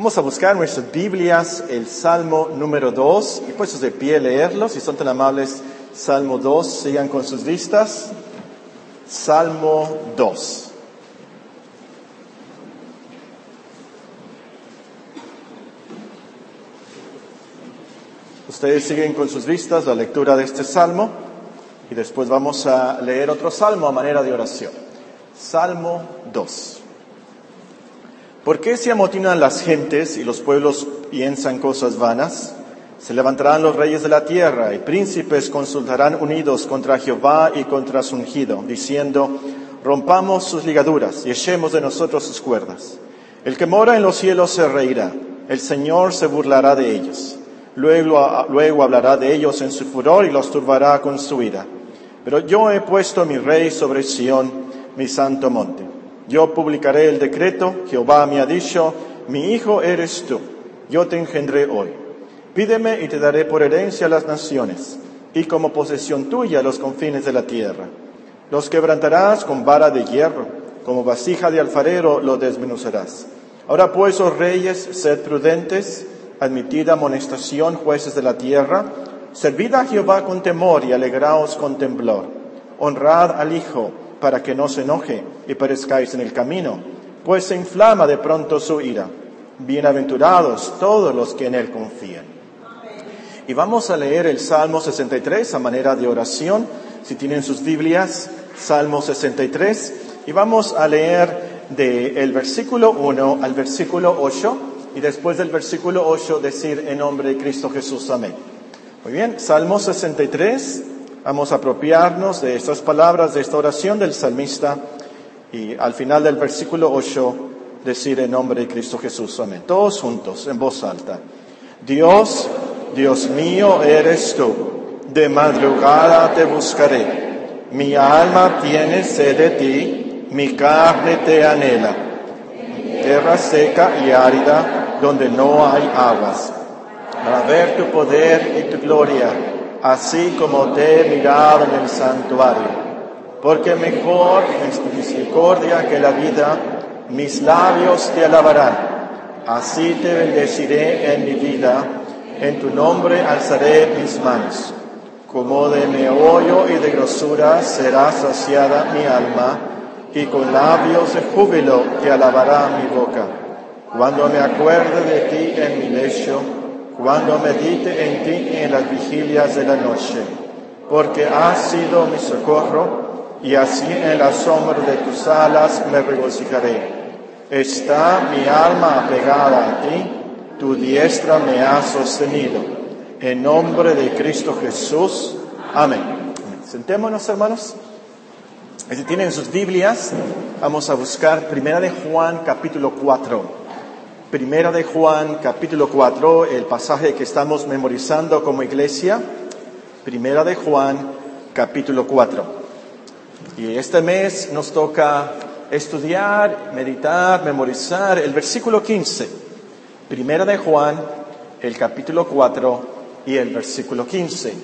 Vamos a buscar en nuestras Biblias el Salmo número 2 y puestos de pie leerlo. Si son tan amables, Salmo 2, sigan con sus vistas. Salmo 2. Ustedes siguen con sus vistas la lectura de este salmo y después vamos a leer otro salmo a manera de oración. Salmo 2. ¿Por qué se amotinan las gentes y los pueblos piensan cosas vanas? Se levantarán los reyes de la tierra y príncipes consultarán unidos contra Jehová y contra su ungido, diciendo: rompamos sus ligaduras y echemos de nosotros sus cuerdas. El que mora en los cielos se reirá, el Señor se burlará de ellos. Luego hablará de ellos en su furor y los turbará con su ira. Pero yo he puesto mi rey sobre Sión, mi santo monte. Yo publicaré el decreto. Jehová me ha dicho: mi hijo eres tú, yo te engendré hoy. Pídeme y te daré por herencia a las naciones, y como posesión tuya los confines de la tierra. Los quebrantarás con vara de hierro, como vasija de alfarero los desmenuzarás. Ahora pues, oh reyes, sed prudentes, admitid amonestación, jueces de la tierra. Servid a Jehová con temor y alegraos con temblor. Honrad al Hijo, para que no se enoje y perezcáis en el camino, pues se inflama de pronto su ira. Bienaventurados todos los que en él confían. Y vamos a leer el Salmo 63 a manera de oración. Si tienen sus Biblias, Salmo 63, y vamos a leer del versículo 1 al versículo 8, y después del versículo 8 decir: en nombre de Cristo Jesús, amén. Muy bien, Salmo 63. Vamos a apropiarnos de estas palabras, de esta oración del salmista, y al final del versículo 8 decir: en nombre de Cristo Jesús, amén. Todos juntos, en voz alta. Dios, Dios mío eres tú, de madrugada te buscaré. Mi alma tiene sed de ti, mi carne te anhela. Tierra seca y árida, donde no hay aguas, para ver tu poder y tu gloria, así como te he mirado en el santuario. Porque mejor es tu misericordia que la vida, mis labios te alabarán. Así te bendeciré en mi vida, en tu nombre alzaré mis manos. Como de meollo y de grosura será saciada mi alma, y con labios de júbilo te alabará mi boca. Cuando me acuerde de ti en mi lecho, cuando medite en ti en las vigilias de la noche, porque has sido mi socorro, y así en la sombra de tus alas me regocijaré. Está mi alma apegada a ti, tu diestra me ha sostenido. En nombre de Cristo Jesús, amén. Sentémonos, hermanos. Si tienen sus Biblias, vamos a buscar Primera de Juan, capítulo 4. Primera de Juan, capítulo 4, el pasaje que estamos memorizando como iglesia. Primera de Juan, capítulo 4. Y este mes nos toca estudiar, meditar, memorizar el versículo 15. Primera de Juan, el capítulo 4 y el versículo 15.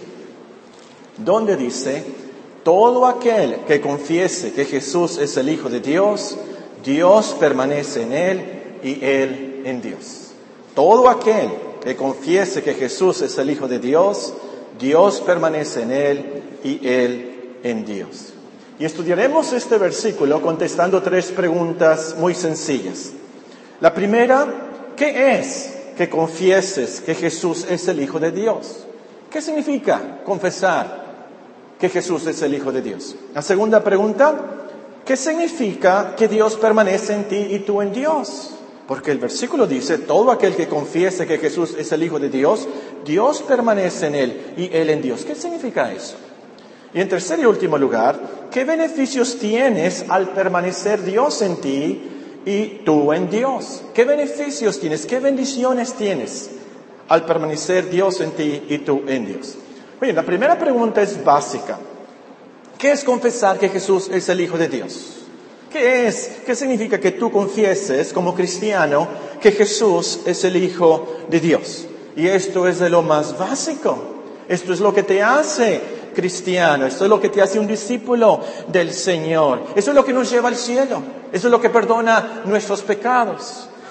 Donde dice: todo aquel que confiese que Jesús es el Hijo de Dios, Dios permanece en él y él en Dios. Todo aquel que confiese que Jesús es el Hijo de Dios, Dios permanece en él y él en Dios. Y estudiaremos este versículo contestando tres preguntas muy sencillas. La primera: ¿qué es que confieses que Jesús es el Hijo de Dios? ¿Qué significa confesar que Jesús es el Hijo de Dios? La segunda pregunta: ¿qué significa que Dios permanece en ti y tú en Dios? Porque el versículo dice: todo aquel que confiese que Jesús es el Hijo de Dios, Dios permanece en él y él en Dios. ¿Qué significa eso? Y en tercer y último lugar, ¿qué beneficios tienes al permanecer Dios en ti y tú en Dios? ¿Qué beneficios tienes? ¿Qué bendiciones tienes al permanecer Dios en ti y tú en Dios? Bien, la primera pregunta es básica. ¿Qué es confesar que Jesús es el Hijo de Dios? ¿Qué significa que tú confieses como cristiano que Jesús es el Hijo de Dios? Y esto es de lo más básico. Esto es lo que te hace cristiano. Esto es lo que te hace un discípulo del Señor. Eso es lo que nos lleva al cielo. Eso es lo que perdona nuestros pecados.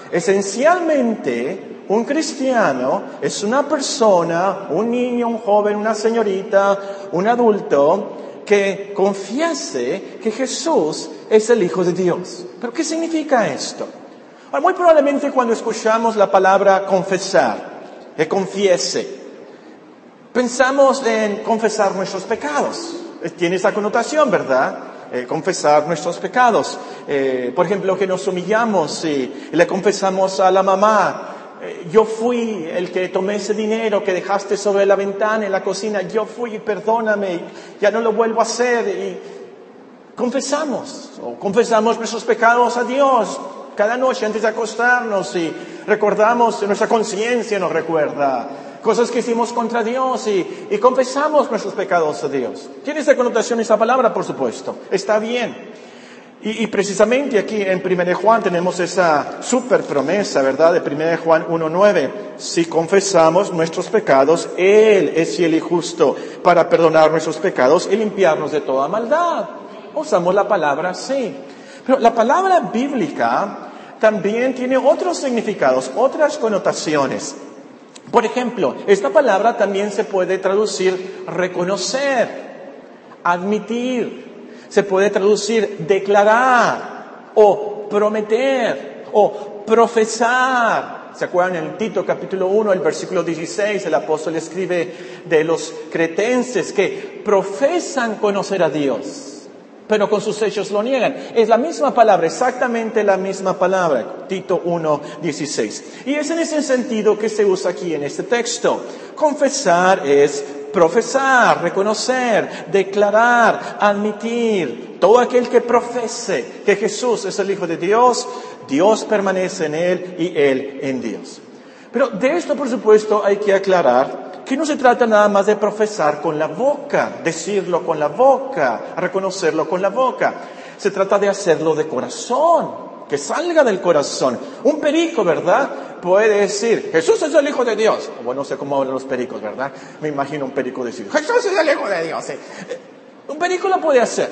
Esencialmente, un cristiano es una persona, un niño, un joven, una señorita, un adulto, que confiese que Jesús es el Hijo de Dios. ¿Pero qué significa esto? Muy probablemente cuando escuchamos la palabra confesar, que confiese, pensamos en confesar nuestros pecados. Tiene esa connotación, ¿verdad? Confesar nuestros pecados. Por ejemplo, que nos humillamos y le confesamos a la mamá, yo fui el que tomé ese dinero que dejaste sobre la ventana en la cocina, yo fui, perdóname, ya no lo vuelvo a hacer. Y confesamos nuestros pecados a Dios cada noche antes de acostarnos y recordamos, nuestra conciencia nos recuerda cosas que hicimos contra Dios y confesamos nuestros pecados a Dios. Tiene esa connotación esa palabra, por supuesto. Está bien. Y precisamente aquí en 1 Juan tenemos esa super promesa, ¿verdad? De 1 Juan 1:9. Si confesamos nuestros pecados, Él es fiel y justo para perdonar nuestros pecados y limpiarnos de toda maldad. Usamos la palabra sí. Pero la palabra bíblica también tiene otros significados, otras connotaciones. Por ejemplo, esta palabra también se puede traducir reconocer, admitir, se puede traducir declarar o prometer o profesar. ¿Se acuerdan en Tito capítulo 1, el versículo 16? El apóstol escribe de los cretenses que profesan conocer a Dios, pero con sus hechos lo niegan. Es la misma palabra, exactamente la misma palabra, Tito 1:16. Y es en ese sentido que se usa aquí en este texto. Confesar es profesar, reconocer, declarar, admitir. Todo aquel que profese que Jesús es el Hijo de Dios, Dios permanece en Él y Él en Dios. Pero de esto, por supuesto, hay que aclarar que no se trata nada más de profesar con la boca, decirlo con la boca, reconocerlo con la boca. Se trata de hacerlo de corazón, que salga del corazón. Un perico, ¿verdad?, puede decir, Jesús es el Hijo de Dios. Bueno, no sé cómo hablan los pericos, ¿verdad? Me imagino un perico decir, Jesús es el Hijo de Dios. Un perico lo puede hacer.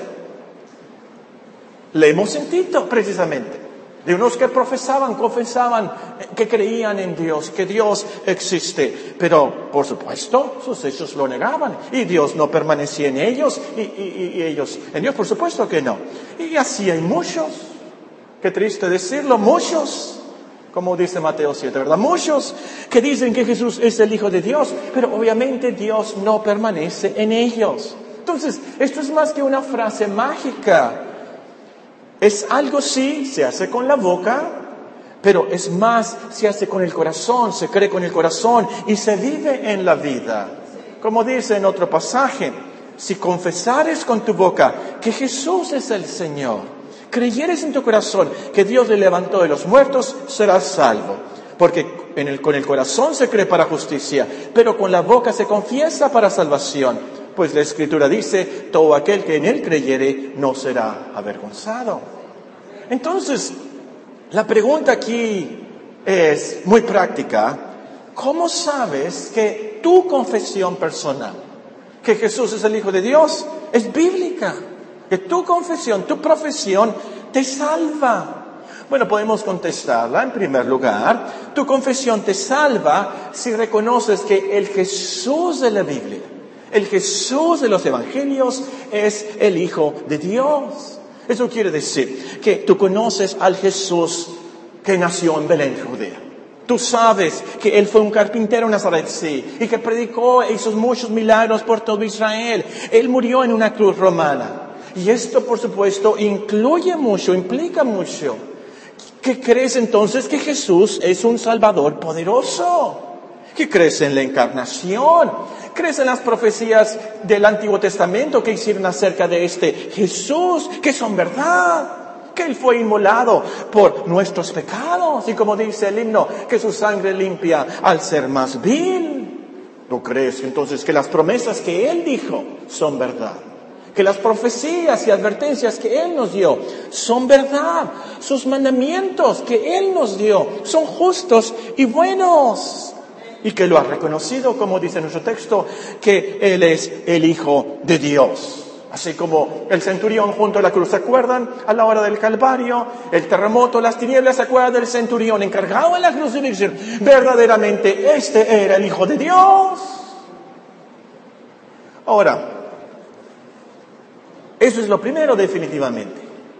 Le hemos sentido precisamente de unos que profesaban, confesaban que creían en Dios, que Dios existe. Pero, por supuesto, sus hechos lo negaban. Y Dios no permanecía en ellos, y ellos en Dios, por supuesto que no. Y así hay muchos, qué triste decirlo, muchos, como dice Mateo 7, ¿verdad? Muchos que dicen que Jesús es el Hijo de Dios, pero obviamente Dios no permanece en ellos. Entonces, esto es más que una frase mágica. Es algo, sí, se hace con la boca, pero es más, se hace con el corazón, se cree con el corazón y se vive en la vida. Como dice en otro pasaje, si confesares con tu boca que Jesús es el Señor, creyeres en tu corazón que Dios le levantó de los muertos, serás salvo. Porque con el corazón se cree para justicia, pero con la boca se confiesa para salvación. Pues la Escritura dice, todo aquel que en Él creyere no será avergonzado. Entonces, la pregunta aquí es muy práctica. ¿Cómo sabes que tu confesión personal, que Jesús es el Hijo de Dios, es bíblica? Que tu confesión, tu profesión te salva. Bueno, podemos contestarla en primer lugar. Tu confesión te salva si reconoces que el Jesús de la Biblia, el Jesús de los Evangelios es el Hijo de Dios. Eso quiere decir que tú conoces al Jesús que nació en Belén, Judea. Tú sabes que Él fue un carpintero en Nazaret, sí, y que predicó e hizo muchos milagros por todo Israel. Él murió en una cruz romana. Y esto, por supuesto, implica mucho. ¿Que crees entonces que Jesús es un Salvador poderoso? ¿Que crees en la encarnación? ¿Crees en las profecías del Antiguo Testamento que hicieron acerca de este Jesús, que son verdad? Que Él fue inmolado por nuestros pecados. Y como dice el himno, que su sangre limpia al ser más vil. ¿No crees entonces que las promesas que Él dijo son verdad? Que las profecías y advertencias que Él nos dio son verdad. Sus mandamientos que Él nos dio son justos y buenos. Y que lo ha reconocido, como dice nuestro texto, que Él es el Hijo de Dios. Así como el centurión junto a la cruz, ¿se acuerdan? A la hora del Calvario, el terremoto, las tinieblas, ¿se acuerdan del centurión encargado en la cruz de decir, verdaderamente este era el Hijo de Dios? Ahora, eso es lo primero definitivamente.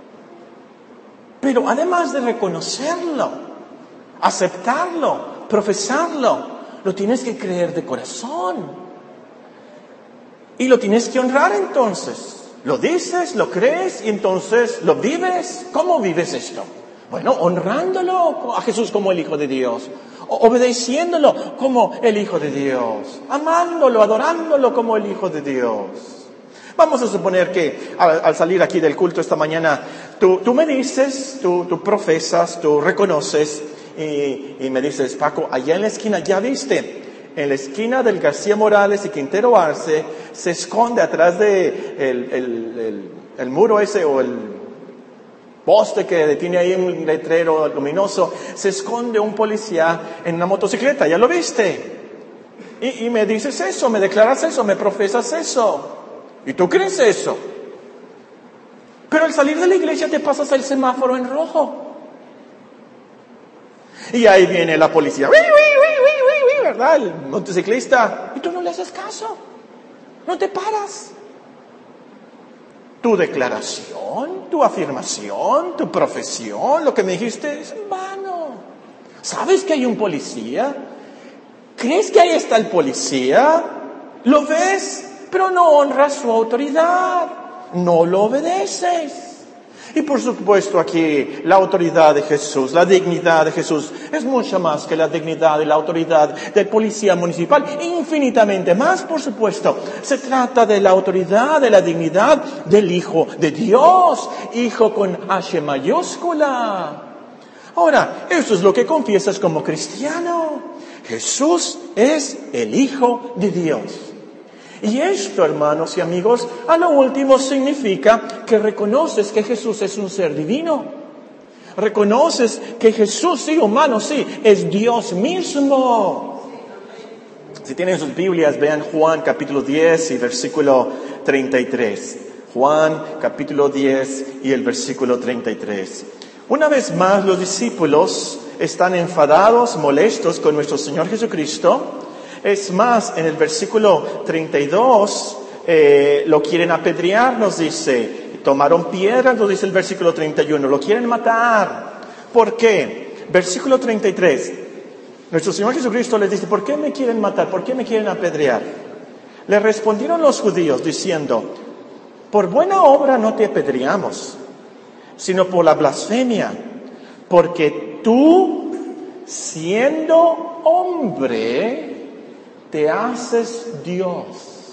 Pero además de reconocerlo, aceptarlo, profesarlo, lo tienes que creer de corazón. Y lo tienes que honrar entonces. Lo dices, lo crees y entonces lo vives. ¿Cómo vives esto? Bueno, honrándolo a Jesús como el Hijo de Dios. Obedeciéndolo como el Hijo de Dios. Amándolo, adorándolo como el Hijo de Dios. Vamos a suponer que al salir aquí del culto esta mañana, tú me dices, tú profesas, tú reconoces y me dices, Paco, allá en la esquina, ¿ya viste? En la esquina del García Morales y Quintero Arce se esconde atrás de el muro ese o el poste que tiene ahí un letrero luminoso, se esconde un policía en una motocicleta, ¿ya lo viste? Y me dices eso, me declaras eso, me profesas eso. ¿Y tú crees eso? Pero al salir de la iglesia te pasas el semáforo en rojo. Y ahí viene la policía, ¿verdad? El motociclista. Y tú no le haces caso. No te paras. Tu declaración, tu afirmación, tu profesión, lo que me dijiste es en vano. ¿Sabes que hay un policía? ¿Crees que ahí está el policía? ¿Lo ves? Pero no honras su autoridad. No lo obedeces. Y por supuesto aquí la autoridad de Jesús, la dignidad de Jesús es mucho más que la dignidad y la autoridad del policía municipal, infinitamente más, por supuesto. Se trata de la autoridad, de la dignidad del Hijo de Dios, Hijo con H mayúscula. Ahora, eso es lo que confiesas como cristiano. Jesús es el Hijo de Dios. Y esto, hermanos y amigos, a lo último significa que reconoces que Jesús es un ser divino. Reconoces que Jesús, sí, humano, sí, es Dios mismo. Si tienen sus Biblias, vean Juan capítulo 10 y versículo 33. Juan capítulo 10 y el versículo 33. Una vez más los discípulos están enfadados, molestos con nuestro Señor Jesucristo. Es más, en el versículo 32 lo quieren apedrear, nos dice. Tomaron piedras, nos dice el versículo 31. Lo quieren matar. ¿Por qué? Versículo 33. Nuestro Señor Jesucristo les dice, ¿por qué me quieren matar? ¿Por qué me quieren apedrear? Le respondieron los judíos diciendo, por buena obra no te apedreamos, sino por la blasfemia, porque tú, siendo hombre, te haces Dios.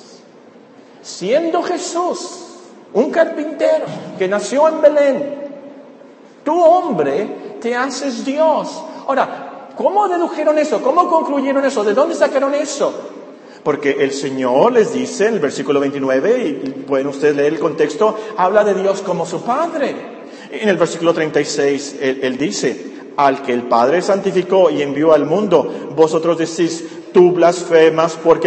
Siendo Jesús, un carpintero que nació en Belén, tú, hombre, te haces Dios. Ahora, ¿cómo dedujeron eso? ¿Cómo concluyeron eso? ¿De dónde sacaron eso? Porque el Señor les dice en el versículo 29, y pueden ustedes leer el contexto, habla de Dios como su Padre. En el versículo 36, Él dice, al que el Padre santificó y envió al mundo, vosotros decís, tú blasfemas porque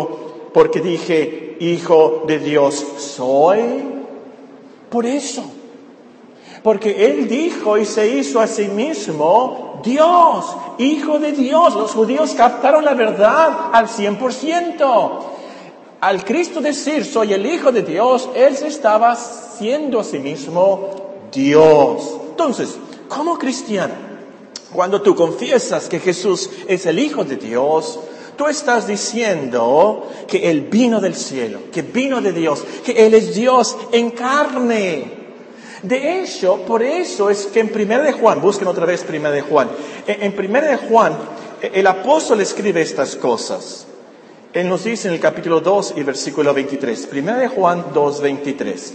dije, Hijo de Dios soy. Por eso. Porque Él dijo y se hizo a sí mismo Dios, Hijo de Dios. Los judíos captaron la verdad al 100%. Al Cristo decir, soy el Hijo de Dios, Él se estaba siendo a sí mismo Dios. Entonces, como cristiano, cuando tú confiesas que Jesús es el Hijo de Dios, tú estás diciendo que Él vino del cielo, que vino de Dios, que Él es Dios en carne. De hecho, por eso es que en 1 de Juan, busquen otra vez 1 de Juan, en 1 de Juan, el apóstol escribe estas cosas. Él nos dice en el capítulo 2 y versículo 23, 1 de Juan 2, 23.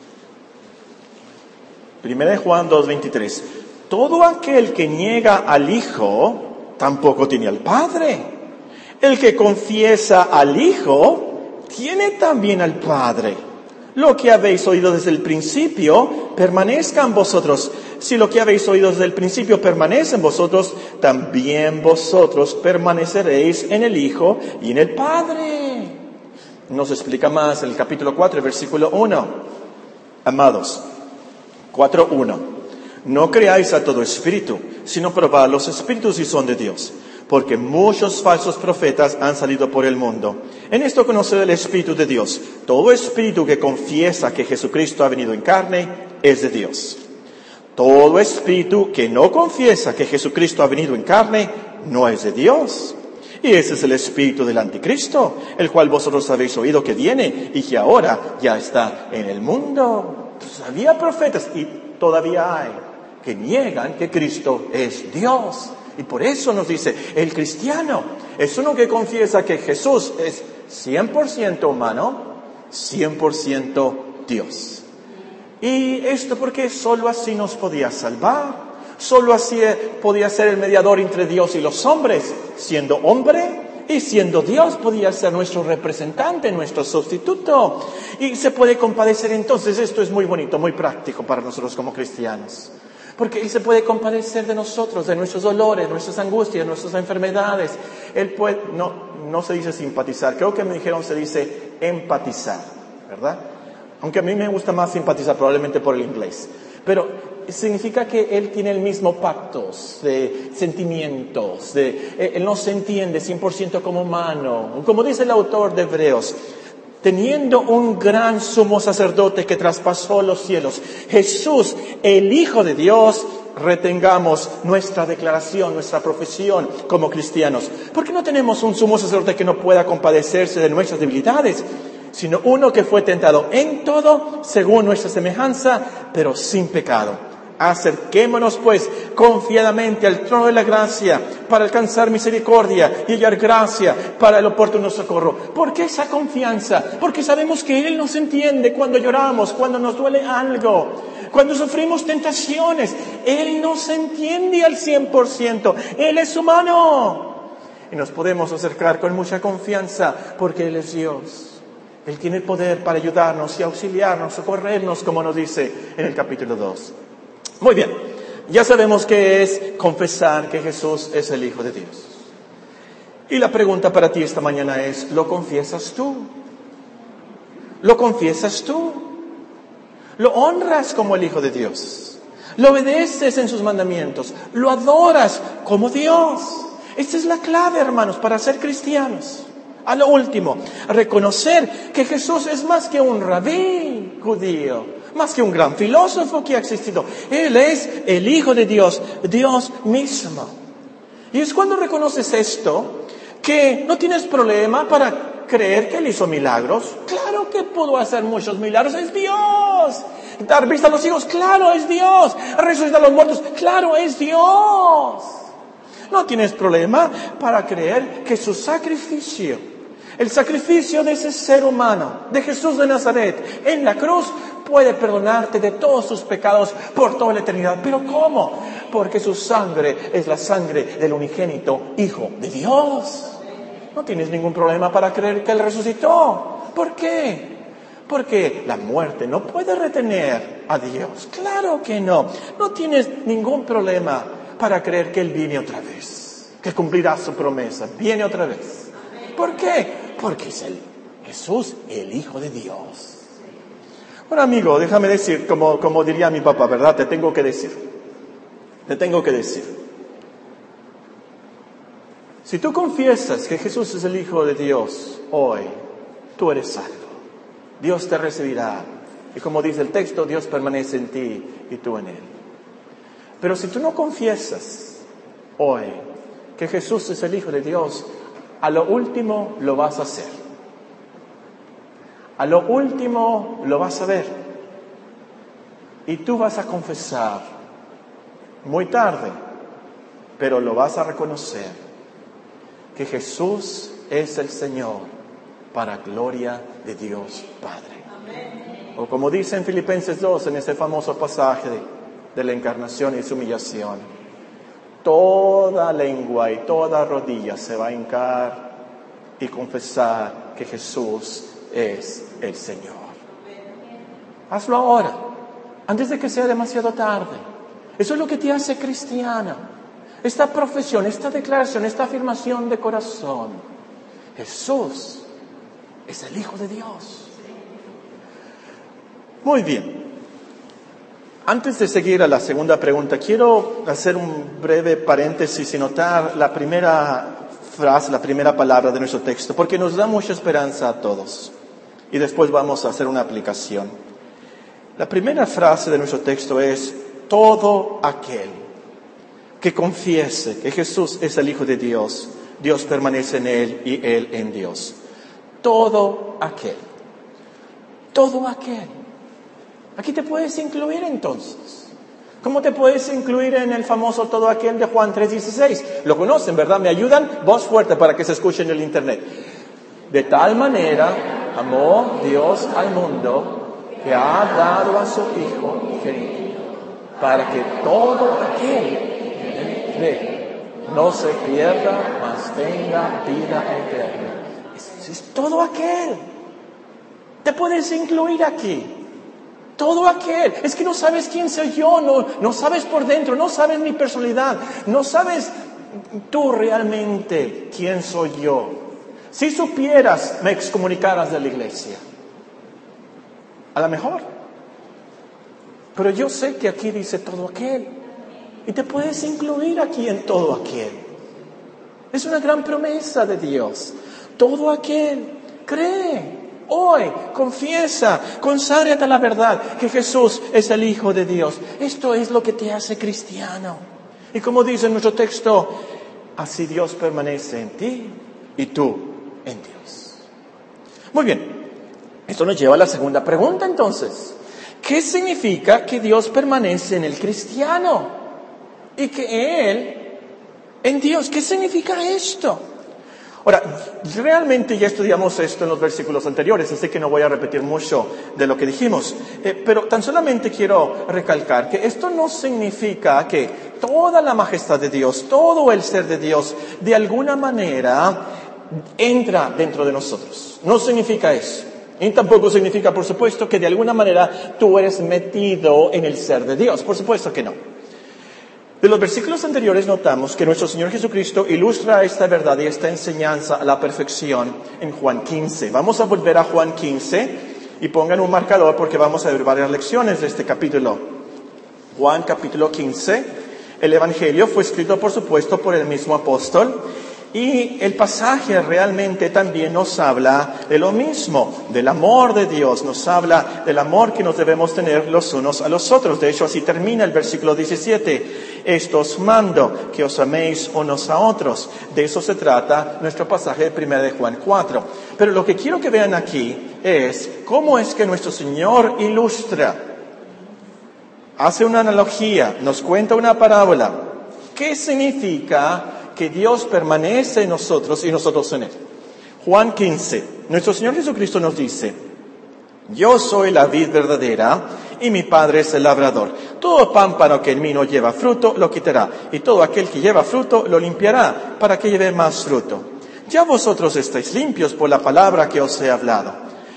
1 de Juan 2, 23. Todo aquel que niega al Hijo, tampoco tiene al Padre. El que confiesa al Hijo, tiene también al Padre. Lo que habéis oído desde el principio, permanezca en vosotros. Si lo que habéis oído desde el principio permanece en vosotros, también vosotros permaneceréis en el Hijo y en el Padre. Nos explica más en el capítulo 4, versículo 1. Amados, 4:1. No creáis a todo espíritu, sino probad los espíritus si son de Dios, porque muchos falsos profetas han salido por el mundo. En esto conoced el Espíritu de Dios. Todo espíritu que confiesa que Jesucristo ha venido en carne es de Dios. Todo espíritu que no confiesa que Jesucristo ha venido en carne no es de Dios. Y ese es el espíritu del anticristo, el cual vosotros habéis oído que viene y que ahora ya está en el mundo. Pues había profetas y todavía hay que niegan que Cristo es Dios. Y por eso nos dice, el cristiano es uno que confiesa que Jesús es 100% humano, 100% Dios. Y esto porque solo así nos podía salvar. Solo así podía ser el mediador entre Dios y los hombres. Siendo hombre y siendo Dios podía ser nuestro representante, nuestro sustituto. Y se puede compadecer entonces. Esto es muy bonito, muy práctico para nosotros como cristianos. Porque Él se puede compadecer de nosotros, de nuestros dolores, nuestras angustias, nuestras enfermedades. Él puede, no se dice simpatizar, creo que me dijeron se dice empatizar, ¿verdad? Aunque a mí me gusta más simpatizar probablemente por el inglés. Pero significa que Él tiene el mismo pacto de sentimientos, Él no se entiende 100% como humano. Como dice el autor de Hebreos, teniendo un gran sumo sacerdote que traspasó los cielos, Jesús, el Hijo de Dios, retengamos nuestra declaración, nuestra profesión como cristianos. ¿Por qué no tenemos un sumo sacerdote que no pueda compadecerse de nuestras debilidades? Sino uno que fue tentado en todo, según nuestra semejanza, pero sin pecado. Acerquémonos pues confiadamente al trono de la gracia para alcanzar misericordia y hallar gracia para el oportuno socorro. ¿Por qué esa confianza? Porque sabemos que Él nos entiende cuando lloramos, cuando nos duele algo, cuando sufrimos tentaciones. Él nos entiende al 100%. Él es humano. Y nos podemos acercar con mucha confianza porque Él es Dios. Él tiene el poder para ayudarnos y auxiliarnos, socorrernos, como nos dice en el capítulo 2. Muy bien, ya sabemos qué es confesar que Jesús es el Hijo de Dios. Y la pregunta para ti esta mañana es, ¿lo confiesas tú? ¿Lo confiesas tú? ¿Lo honras como el Hijo de Dios? ¿Lo obedeces en sus mandamientos? ¿Lo adoras como Dios? Esta es la clave, hermanos, para ser cristianos. A lo último, reconocer que Jesús es más que un rabí judío, más que un gran filósofo que ha existido. Él es el Hijo de Dios, Dios mismo. Y es cuando reconoces esto que no tienes problema para creer que Él hizo milagros. Claro que pudo hacer muchos milagros, es Dios. Dar vista a los ciegos, claro, es Dios. Resucitar a los muertos, claro, es Dios. No tienes problema para creer que su sacrificio, el sacrificio de ese ser humano, de Jesús de Nazaret, en la cruz, puede perdonarte de todos tus pecados por toda la eternidad. ¿Pero cómo? Porque su sangre es la sangre del unigénito Hijo de Dios. No tienes ningún problema para creer que Él resucitó. ¿Por qué? Porque la muerte no puede retener a Dios. Claro que no. No tienes ningún problema para creer que Él viene otra vez, que cumplirá su promesa, viene otra vez. ¿Por qué? Porque es Jesús, el Hijo de Dios. Bueno, amigo, déjame decir, como diría mi papá, ¿verdad? Te tengo que decir. Si tú confiesas que Jesús es el Hijo de Dios hoy, tú eres salvo. Dios te recibirá. Y como dice el texto, Dios permanece en ti y tú en Él. Pero si tú no confiesas hoy que Jesús es el Hijo de Dios, a lo último lo vas a hacer. A lo último lo vas a ver. Y tú vas a confesar muy tarde, pero lo vas a reconocer, que Jesús es el Señor para gloria de Dios Padre. Amén. O como dice en Filipenses 2, en ese famoso pasaje de la encarnación y su humillación, toda lengua y toda rodilla se va a hincar y confesar que Jesús es el Señor. Hazlo ahora, antes de que sea demasiado tarde. Eso es lo que te hace cristiana. Esta profesión, esta declaración, esta afirmación de corazón. Jesús es el Hijo de Dios. Muy bien. Antes de seguir a la segunda pregunta, quiero hacer un breve paréntesis y notar la primera frase, la primera palabra de nuestro texto, porque nos da mucha esperanza a todos. Y después vamos a hacer una aplicación. La primera frase de nuestro texto es: todo aquel que confiese que Jesús es el Hijo de Dios, Dios permanece en él y él en Dios. Todo aquel. Todo aquel. Aquí te puedes incluir entonces. ¿Cómo te puedes incluir en el famoso todo aquel de Juan 3:16? Lo conocen, ¿verdad? ¿Me ayudan? Voz fuerte para que se escuche en el internet. De tal manera amó Dios al mundo que ha dado a su Hijo único, para que todo aquel que cree no se pierda, mas tenga vida eterna. Es todo aquel. Te puedes incluir aquí. Todo aquel. Es que no sabes quién soy yo, no sabes por dentro, no sabes mi personalidad, no sabes tú realmente quién soy yo. Si supieras, me excomunicaras de la iglesia. A lo mejor. Pero yo sé que aquí dice todo aquel. Y te puedes incluir aquí en todo aquel. Es una gran promesa de Dios. Todo aquel cree. Hoy, confiesa, conságrate a la verdad que Jesús es el Hijo de Dios. Esto es lo que te hace cristiano. Y como dice nuestro texto, así Dios permanece en ti y tú en Dios. Muy bien, esto nos lleva a la segunda pregunta entonces. ¿Qué significa que Dios permanece en el cristiano? Y que Él en Dios. ¿Qué significa esto? Ahora, realmente ya estudiamos esto en los versículos anteriores, así que no voy a repetir mucho de lo que dijimos. Pero tan solamente quiero recalcar que esto no significa que toda la majestad de Dios, todo el ser de Dios, de alguna manera entra dentro de nosotros. No significa eso. Y tampoco significa, por supuesto, que de alguna manera tú eres metido en el ser de Dios. Por supuesto que no. De los versículos anteriores notamos que nuestro Señor Jesucristo ilustra esta verdad y esta enseñanza a la perfección en Juan 15. Vamos a volver a Juan 15 y pongan un marcador porque vamos a ver varias lecciones de este capítulo. Juan capítulo 15. El Evangelio fue escrito, por supuesto, por el mismo apóstol. Y el pasaje realmente también nos habla de lo mismo, del amor de Dios, nos habla del amor que nos debemos tener los unos a los otros. De hecho, así termina el versículo 17. Esto os mando, que os améis unos a otros. De eso se trata nuestro pasaje de 1 de Juan 4. Pero lo que quiero que vean aquí es cómo es que nuestro Señor ilustra, hace una analogía, nos cuenta una parábola. ¿Qué significa que Dios permanece en nosotros y nosotros en Él? Juan 15. Nuestro Señor Jesucristo nos dice: yo soy la vid verdadera y mi Padre es el labrador. Todo pámpano que en mí no lleva fruto, lo quitará. Y todo aquel que lleva fruto, lo limpiará para que lleve más fruto. Ya vosotros estáis limpios por la palabra que os he hablado.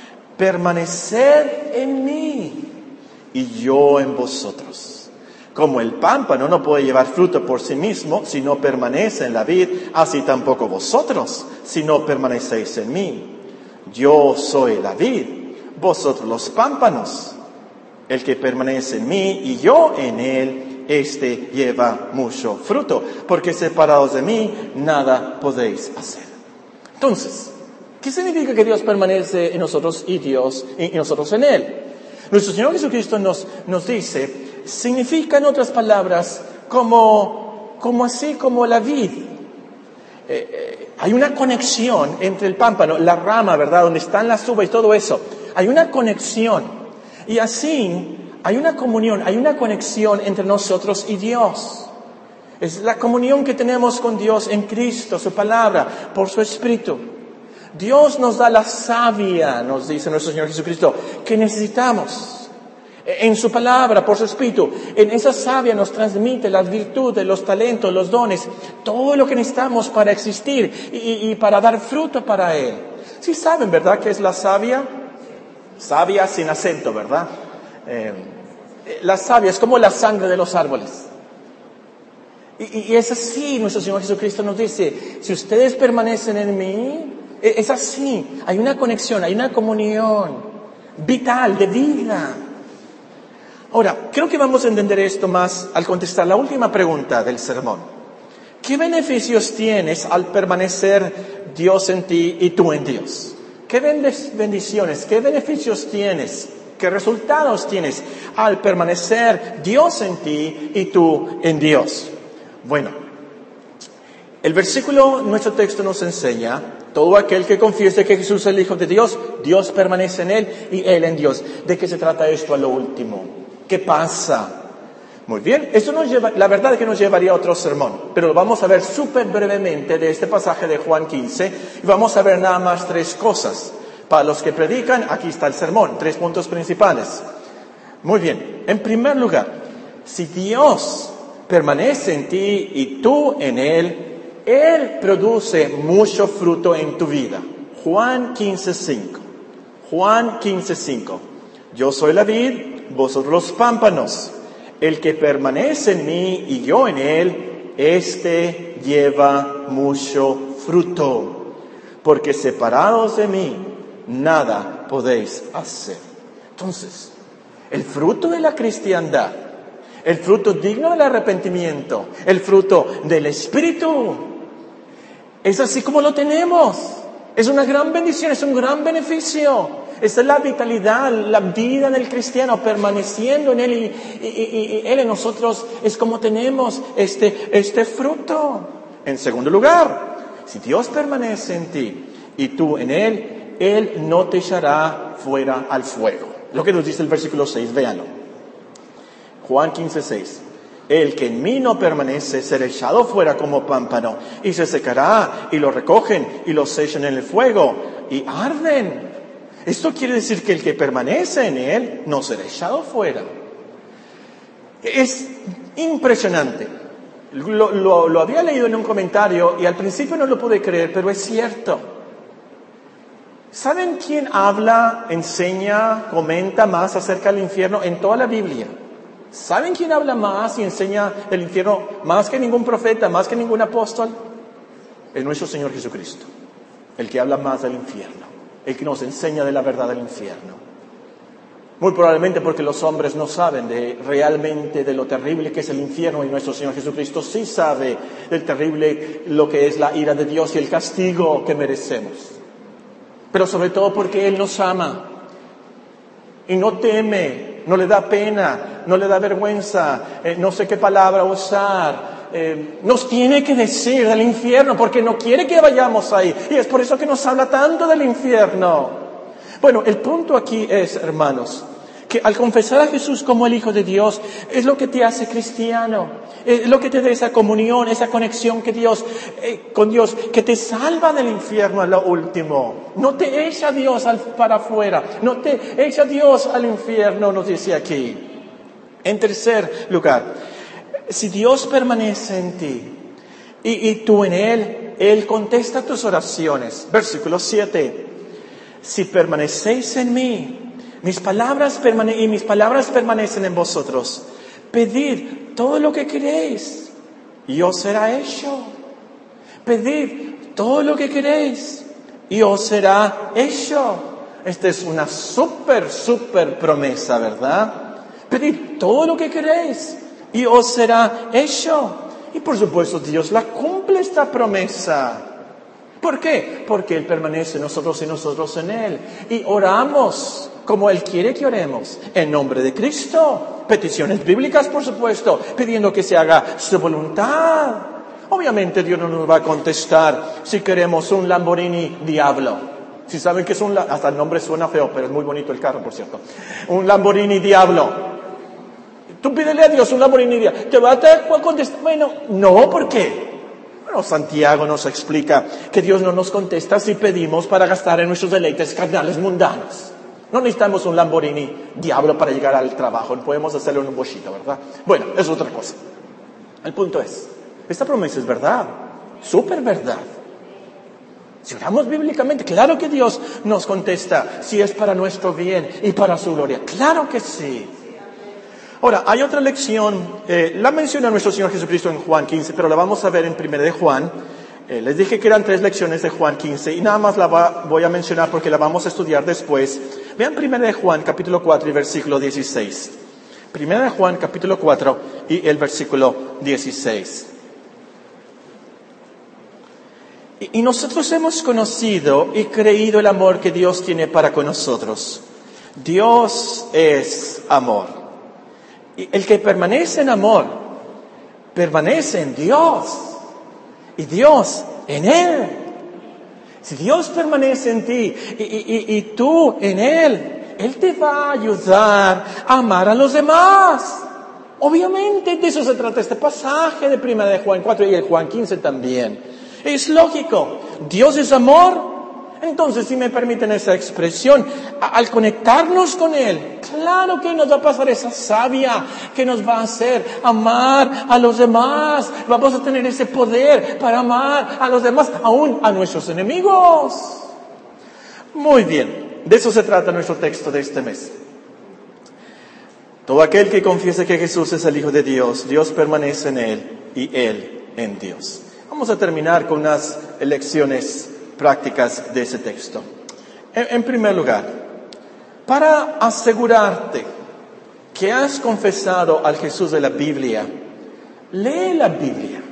Permaneced en mí y yo en vosotros. Como el pámpano no puede llevar fruto por sí mismo si no permanece en la vid, así tampoco vosotros si no permanecéis en mí. Yo soy la vid, vosotros los pámpanos. El que permanece en mí y yo en él, éste lleva mucho fruto, porque separados de mí nada podéis hacer. Entonces, ¿qué significa que Dios permanece en nosotros y Dios y nosotros en él? Nuestro Señor Jesucristo nos dice, significa en otras palabras como la vid. Hay una conexión entre el pámpano, la rama, ¿verdad? Donde están las uvas y todo eso. Hay una conexión. Y así hay una comunión, hay una conexión entre nosotros y Dios. Es la comunión que tenemos con Dios en Cristo, su palabra, por su Espíritu. Dios nos da la savia, nos dice nuestro Señor Jesucristo, que necesitamos. En su palabra, por su Espíritu, en esa savia nos transmite las virtudes, los talentos, los dones, todo lo que necesitamos para existir y para dar fruto para Él. Sí saben, ¿verdad?, qué es la savia? Savia sin acento, ¿verdad? La savia es como la sangre de los árboles. Y es así, nuestro Señor Jesucristo nos dice, si ustedes permanecen en mí Es así, hay una conexión, hay una comunión vital, de vida. Ahora, creo que vamos a entender esto más al contestar la última pregunta del sermón. ¿Qué beneficios tienes al permanecer Dios en ti y tú en Dios? ¿Qué bendiciones, qué beneficios tienes, qué resultados tienes al permanecer Dios en ti y tú en Dios? Bueno, el versículo, nuestro texto nos enseña, todo aquel que confiese que Jesús es el Hijo de Dios, Dios permanece en él y él en Dios. ¿De qué se trata esto a lo último? ¿Qué pasa? Muy bien, esto la verdad es que nos llevaría a otro sermón, pero lo vamos a ver súper brevemente de este pasaje de Juan 15 y vamos a ver nada más 3 cosas. Para los que predican, aquí está el sermón, 3 puntos principales. Muy bien, en primer lugar, si Dios permanece en ti y tú en Él, Él produce mucho fruto en tu vida. Juan 15:5. Juan 15:5. Yo soy la vid, vosotros los pámpanos. El que permanece en mí y yo en él, éste lleva mucho fruto. Porque separados de mí, nada podéis hacer. Entonces, el fruto de la cristiandad, el fruto digno del arrepentimiento, el fruto del Espíritu, es así como lo tenemos. Es una gran bendición, es un gran beneficio. Esa es la vitalidad, la vida del cristiano, permaneciendo en Él y Él en nosotros es como tenemos este fruto. En segundo lugar, si Dios permanece en ti y tú en Él, Él no te echará fuera al fuego. Lo que nos dice el versículo 6, véanlo. Juan 15:6. El que en mí no permanece será echado fuera como pámpano y se secará y lo recogen y los echan en el fuego y arden. Esto quiere decir que el que permanece en Él no será echado fuera. Es impresionante. Lo había leído en un comentario y al principio no lo pude creer, pero es cierto. ¿Saben quién habla, enseña, comenta más acerca del infierno en toda la Biblia? ¿Saben quién habla más y enseña del infierno más que ningún profeta, más que ningún apóstol? Es nuestro Señor Jesucristo, el que habla más del infierno. El que nos enseña de la verdad del infierno. Muy probablemente porque los hombres no saben realmente de lo terrible que es el infierno y nuestro Señor Jesucristo sí sabe del terrible lo que es la ira de Dios y el castigo que merecemos. Pero sobre todo porque Él nos ama y no teme, no le da pena, no le da vergüenza, no sé qué palabra usar. Nos tiene que decir del infierno porque no quiere que vayamos ahí y es por eso que nos habla tanto del infierno. Bueno, el punto aquí es, hermanos, que al confesar a Jesús como el Hijo de Dios es lo que te hace cristiano, es lo que te da esa comunión, esa conexión con Dios, que te salva del infierno a lo último. No te echa Dios para afuera, no te echa Dios al infierno, nos dice aquí. En tercer lugar, si Dios permanece en ti y tú en Él, Él contesta tus oraciones. Versículo 7. Si permanecéis en mí, mis palabras permanecen en vosotros, pedid todo lo que queréis y os será hecho. Pedid todo lo que queréis y os será hecho. Esta es una súper promesa, ¿verdad? Pedid todo lo que queréis y os será hecho. Y por supuesto Dios la cumple esta promesa. ¿Por qué? Porque Él permanece en nosotros y nosotros en Él. Y oramos como Él quiere que oremos, en nombre de Cristo. Peticiones bíblicas, por supuesto, pidiendo que se haga su voluntad. Obviamente Dios no nos va a contestar si queremos un Lamborghini Diablo. Si saben que es hasta el nombre suena feo, pero es muy bonito el carro, por cierto. Un Lamborghini Diablo. Tú pídele a Dios un Lamborghini Diablo. ¿Te va a contestar? Bueno, no, ¿por qué? Bueno, Santiago nos explica que Dios no nos contesta si pedimos para gastar en nuestros deleites carnales mundanos. No necesitamos un Lamborghini Diablo para llegar al trabajo. Podemos hacerlo en un bochito, ¿verdad? Bueno, es otra cosa. El punto es, esta promesa es verdad, súper verdad. Si oramos bíblicamente, claro que Dios nos contesta si es para nuestro bien y para su gloria. Claro que sí. Ahora, hay otra lección, la menciona nuestro Señor Jesucristo en Juan 15, pero la vamos a ver en 1 de Juan, Les dije que eran 3 lecciones de Juan 15 y nada más voy a mencionar porque la vamos a estudiar después. Vean 1 de Juan capítulo 4 y versículo 16. 1 de Juan capítulo 4 y el versículo 16. Y nosotros hemos conocido y creído el amor que Dios tiene para con nosotros. Dios es amor. Y el que permanece en amor, permanece en Dios. Y Dios en Él. Si Dios permanece en ti y tú en Él te va a ayudar a amar a los demás. Obviamente de eso se trata este pasaje de 1 de Juan 4 y el Juan 15 también. Es lógico, Dios es amor. Entonces, si me permiten esa expresión, al conectarnos con Él, claro que nos va a pasar esa savia que nos va a hacer amar a los demás. Vamos a tener ese poder para amar a los demás, aún a nuestros enemigos. Muy bien, de eso se trata nuestro texto de este mes. Todo aquel que confiese que Jesús es el Hijo de Dios, Dios permanece en Él y Él en Dios. Vamos a terminar con unas lecciones prácticas de ese texto. En primer lugar, para asegurarte que has confesado al Jesús de la Biblia, lee la Biblia.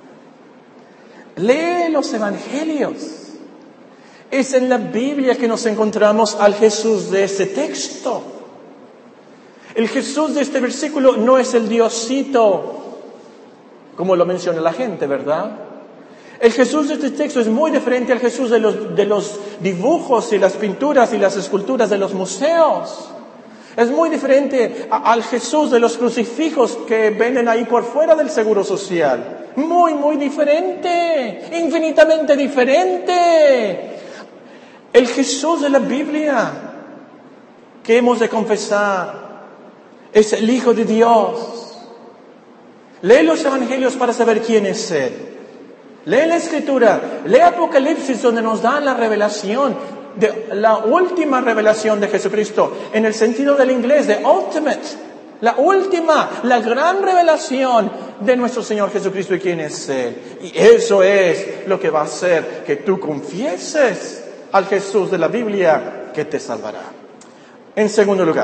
Lee los evangelios. Es en la Biblia que nos encontramos al Jesús de ese texto. El Jesús de este versículo no es el Diosito, como lo menciona la gente, ¿verdad? El Jesús de este texto es muy diferente al Jesús de los dibujos y las pinturas y las esculturas de los museos. Es muy diferente al Jesús de los crucifijos que venden ahí por fuera del Seguro Social. Muy, muy diferente, infinitamente diferente. El Jesús de la Biblia que hemos de confesar es el Hijo de Dios. Lee los evangelios para saber quién es Él. Lee la Escritura, lee Apocalipsis donde nos dan la revelación, la última revelación de Jesucristo, en el sentido del inglés, de ultimate, la última, la gran revelación de nuestro Señor Jesucristo y quién es Él. Y eso es lo que va a hacer que tú confieses al Jesús de la Biblia que te salvará. En segundo lugar,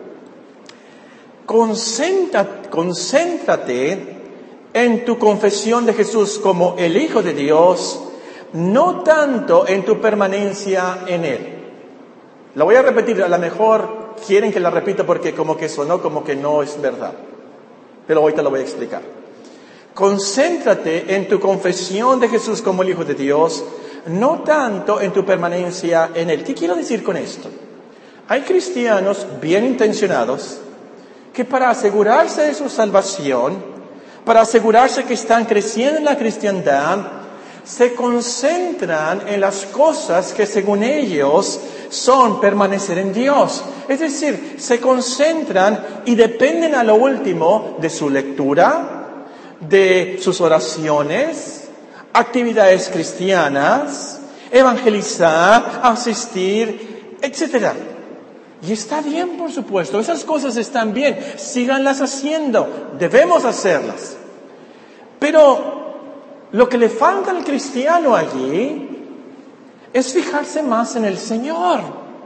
concéntrate en tu confesión de Jesús como el Hijo de Dios, no tanto en tu permanencia en Él. La voy a repetir, a lo mejor quieren que la repita porque como que sonó como que no es verdad. Pero ahorita lo voy a explicar. Concéntrate en tu confesión de Jesús como el Hijo de Dios, no tanto en tu permanencia en Él. ¿Qué quiero decir con esto? Hay cristianos bien intencionados que para asegurarse de su salvación, para asegurarse que están creciendo en la cristiandad, se concentran en las cosas que según ellos son permanecer en Dios. Es decir, se concentran y dependen a lo último de su lectura, de sus oraciones, actividades cristianas, evangelizar, asistir, etc. Y está bien, por supuesto, esas cosas están bien, síganlas haciendo, debemos hacerlas. Pero lo que le falta al cristiano allí es fijarse más en el Señor,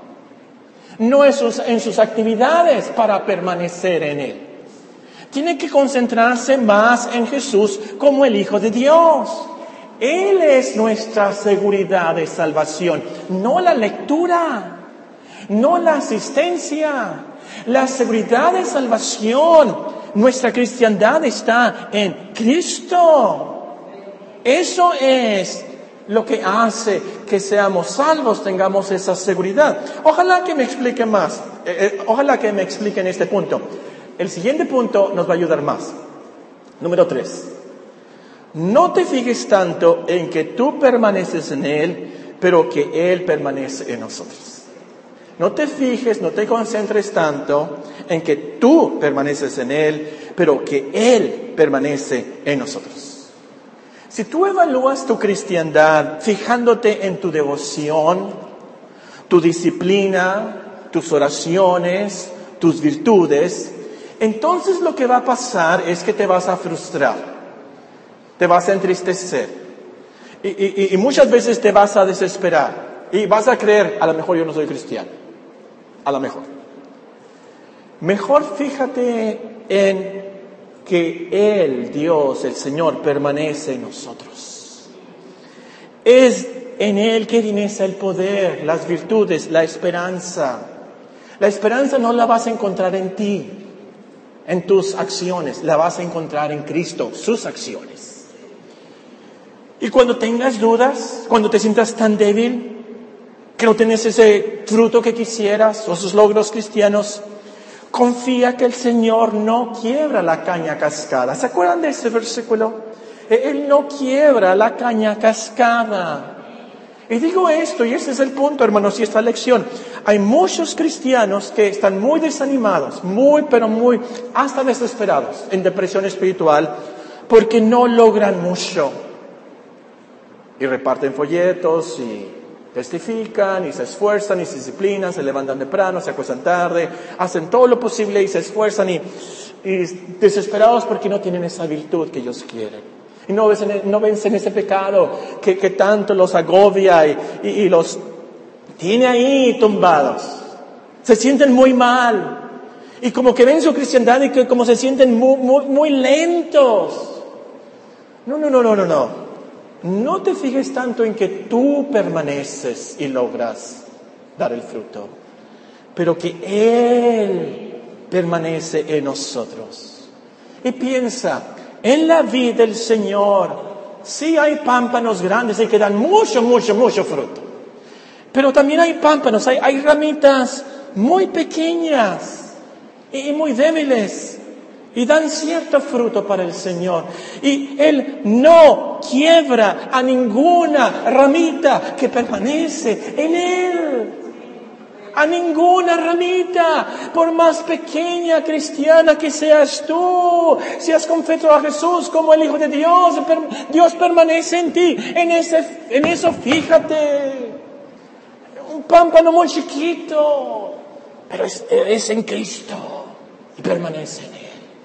no en sus actividades para permanecer en Él. Tiene que concentrarse más en Jesús como el Hijo de Dios. Él es nuestra seguridad de salvación, no la lectura, no la asistencia. La seguridad de salvación, nuestra cristiandad está en Cristo. Eso es lo que hace que seamos salvos, tengamos esa seguridad. Ojalá que me explique más, ojalá que me explique en este punto. El siguiente punto nos va a ayudar más. Número 3. No te fijes tanto en que tú permaneces en Él, pero que Él permanece en nosotros. No te fijes, no te concentres tanto en que tú permaneces en Él, pero que Él permanece en nosotros. Si tú evalúas tu cristiandad fijándote en tu devoción, tu disciplina, tus oraciones, tus virtudes, entonces lo que va a pasar es que te vas a frustrar, te vas a entristecer. Y muchas veces te vas a desesperar y vas a creer, a lo mejor yo no soy cristiano, a lo mejor. Mejor fíjate en que Él, Dios, el Señor, permanece en nosotros. Es en Él que viene el poder, las virtudes, la esperanza. La esperanza no la vas a encontrar en ti, en tus acciones, la vas a encontrar en Cristo, sus acciones. Y cuando tengas dudas, cuando te sientas tan débil, que no tienes ese fruto que quisieras o esos logros cristianos, confía que el Señor no quiebra la caña cascada. ¿Se acuerdan de ese versículo? Él no quiebra la caña cascada. Y digo esto, y ese es el punto, hermanos, y esta lección. Hay muchos cristianos que están muy desanimados, pero muy, hasta desesperados, en depresión espiritual, porque no logran mucho. Y reparten folletos, y testifican, y se esfuerzan, y se disciplinan, se levantan temprano, se acuestan tarde, hacen todo lo posible y se esfuerzan, y desesperados porque no tienen esa virtud que ellos quieren. Y no vencen ese pecado que tanto los agobia y los tiene ahí tumbados. Se sienten muy mal. Y como que ven su cristiandad y que como se sienten muy lentos. No. No te fijes tanto en que tú permaneces y logras dar el fruto. Pero que Él permanece en nosotros. Y piensa, en la vida del Señor, sí hay pámpanos grandes y que dan mucho fruto. Pero también hay pámpanos, hay ramitas muy pequeñas y muy débiles. Y dan cierto fruto para el Señor. Y Él no quiebra a ninguna ramita que permanece en Él. A ninguna ramita, por más pequeña cristiana que seas tú, si has confesado a Jesús como el Hijo de Dios, Dios permanece en ti. En eso fíjate. Un pámpano muy chiquito, pero es en Cristo y permanece en Él.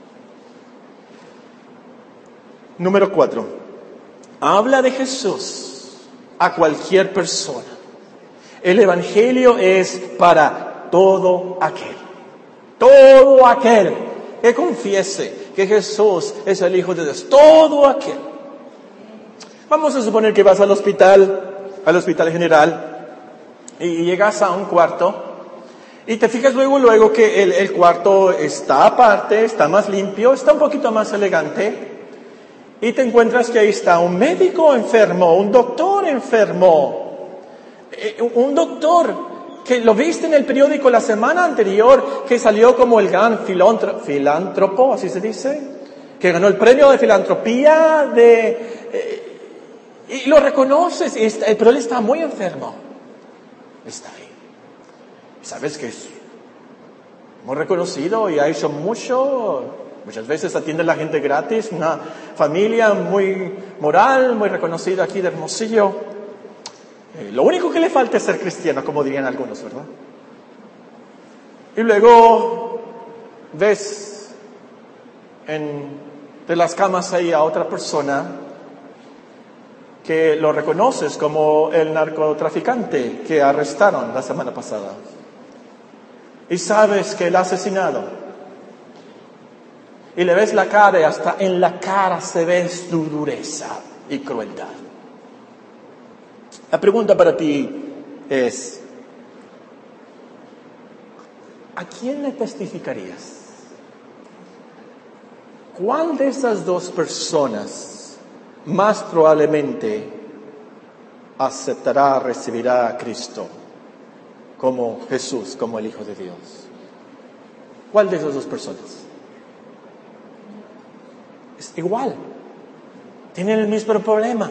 Número 4. Habla de Jesús a cualquier persona. El Evangelio es para todo aquel que confiese que Jesús es el Hijo de Dios. Todo aquel. Vamos a suponer que vas al hospital general, y llegas a un cuarto, y te fijas luego que el cuarto está aparte, está más limpio, está un poquito más elegante, y te encuentras que ahí está un médico enfermo, un doctor enfermo, un doctor que lo viste en el periódico la semana anterior, que salió como el gran filántropo, así se dice, que ganó el premio de filantropía y lo reconoces, pero él está muy enfermo. Está ahí. Sabes que es muy reconocido y ha hecho muchas veces atiende a la gente gratis, una familia muy moral, muy reconocida aquí de Hermosillo. Lo único que le falta es ser cristiano, como dirían algunos, ¿verdad? Y luego ves de las camas ahí a otra persona que lo reconoces como el narcotraficante que arrestaron la semana pasada. Y sabes que él ha asesinado. Y le ves la cara y hasta en la cara se ve su dureza y crueldad. La pregunta para ti es, ¿a quién le testificarías? ¿Cuál de esas dos personas más probablemente recibirá a Cristo como Jesús, como el Hijo de Dios? ¿Cuál de esas dos personas? Es igual. Tienen el mismo problema.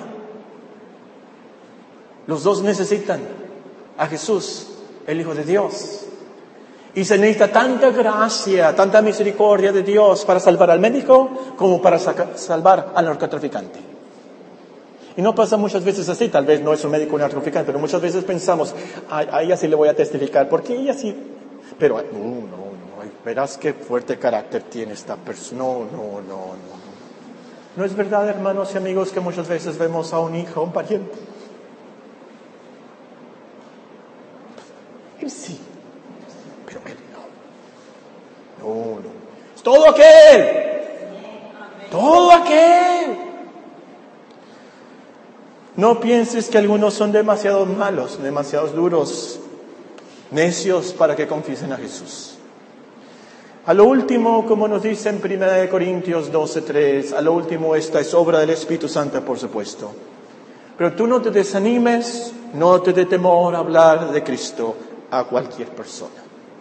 Los dos necesitan a Jesús, el Hijo de Dios. Y se necesita tanta gracia, tanta misericordia de Dios para salvar al médico como para salvar al narcotraficante. Y no pasa muchas veces así, tal vez no es un médico un narcotraficante, pero muchas veces pensamos, a ella sí le voy a testificar, porque ella sí. Pero no, verás qué fuerte carácter tiene esta persona. No. ¿No es verdad, hermanos y amigos, que muchas veces vemos a un hijo, a un pariente? Él sí, pero él no. No. Es todo aquel. Todo aquel. No pienses que algunos son demasiado malos, demasiado duros, necios para que confiesen a Jesús. A lo último, como nos dice en 1 Corintios 12:3, a lo último esta es obra del Espíritu Santo, por supuesto. Pero tú no te desanimes, no te dé temor hablar de Cristo a cualquier persona.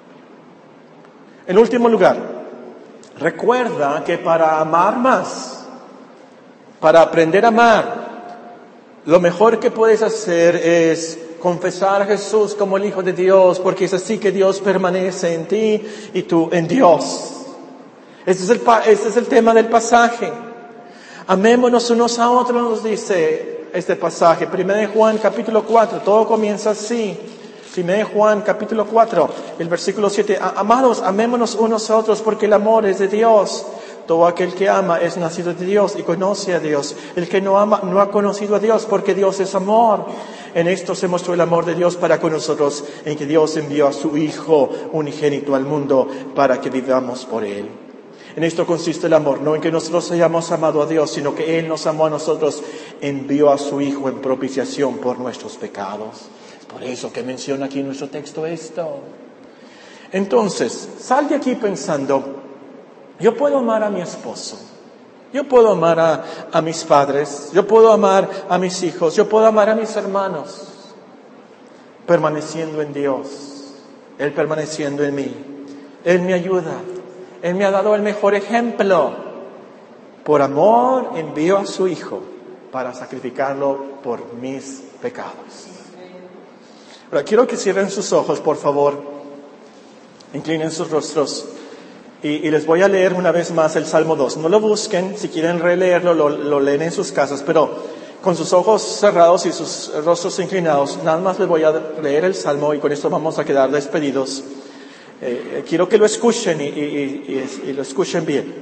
En último lugar, recuerda que para amar más, para aprender a amar, lo mejor que puedes hacer es confesar a Jesús como el Hijo de Dios, porque es así que Dios permanece en ti y tú en Dios. Ese es el tema del pasaje. Amémonos unos a otros, nos dice este pasaje. 1 Juan capítulo 4, todo comienza así. 1 Juan capítulo 4, el versículo 7. Amados, amémonos unos a otros porque el amor es de Dios. Todo aquel que ama es nacido de Dios y conoce a Dios. El que no ama no ha conocido a Dios, porque Dios es amor. En esto se mostró el amor de Dios para con nosotros, en que Dios envió a su Hijo unigénito al mundo para que vivamos por Él. En esto consiste el amor, no en que nosotros hayamos amado a Dios, sino que Él nos amó a nosotros, envió a su Hijo en propiciación por nuestros pecados. Es por eso que menciona aquí en nuestro texto esto. Entonces, sal de aquí pensando, yo puedo amar a mi esposo, yo puedo amar a mis padres, yo puedo amar a mis hijos, yo puedo amar a mis hermanos, permaneciendo en Dios, Él permaneciendo en mí. Él me ayuda, Él me ha dado el mejor ejemplo. Por amor envió a su Hijo para sacrificarlo por mis pecados. Ahora quiero que cierren sus ojos, por favor, inclinen sus rostros. Y les voy a leer una vez más el Salmo 2. No lo busquen, si quieren releerlo, lo leen en sus casas, pero con sus ojos cerrados y sus rostros inclinados, nada más les voy a leer el Salmo y con esto vamos a quedar despedidos. Quiero que lo escuchen y lo escuchen bien.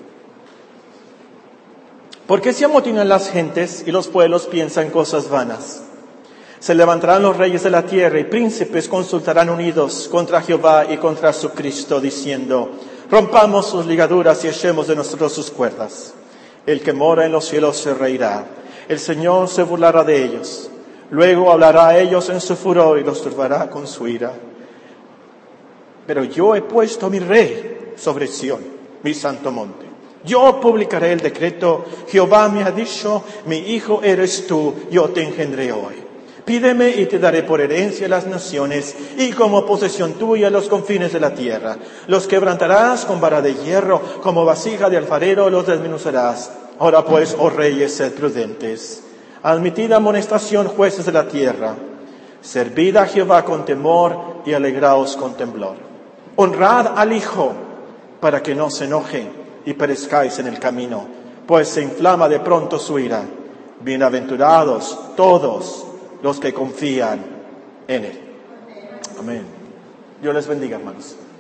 ¿Por qué se amotinan las gentes y los pueblos piensan cosas vanas? Se levantarán los reyes de la tierra y príncipes consultarán unidos contra Jehová y contra su Cristo, diciendo: rompamos sus ligaduras y echemos de nosotros sus cuerdas. El que mora en los cielos se reirá. El Señor se burlará de ellos. Luego hablará a ellos en su furor y los turbará con su ira. Pero yo he puesto a mi rey sobre Sión, mi santo monte. Yo publicaré el decreto. Jehová me ha dicho: mi hijo eres tú, yo te engendré hoy. Pídeme y te daré por herencia las naciones y como posesión tuya los confines de la tierra. Los quebrantarás con vara de hierro, como vasija de alfarero los desmenuzarás. Ahora pues, oh reyes, sed prudentes. Admitid amonestación, jueces de la tierra. Servid a Jehová con temor y alegraos con temblor. Honrad al Hijo para que no se enoje y perezcáis en el camino, pues se inflama de pronto su ira. Bienaventurados todos los que confían en Él. Amén. Dios les bendiga, hermanos.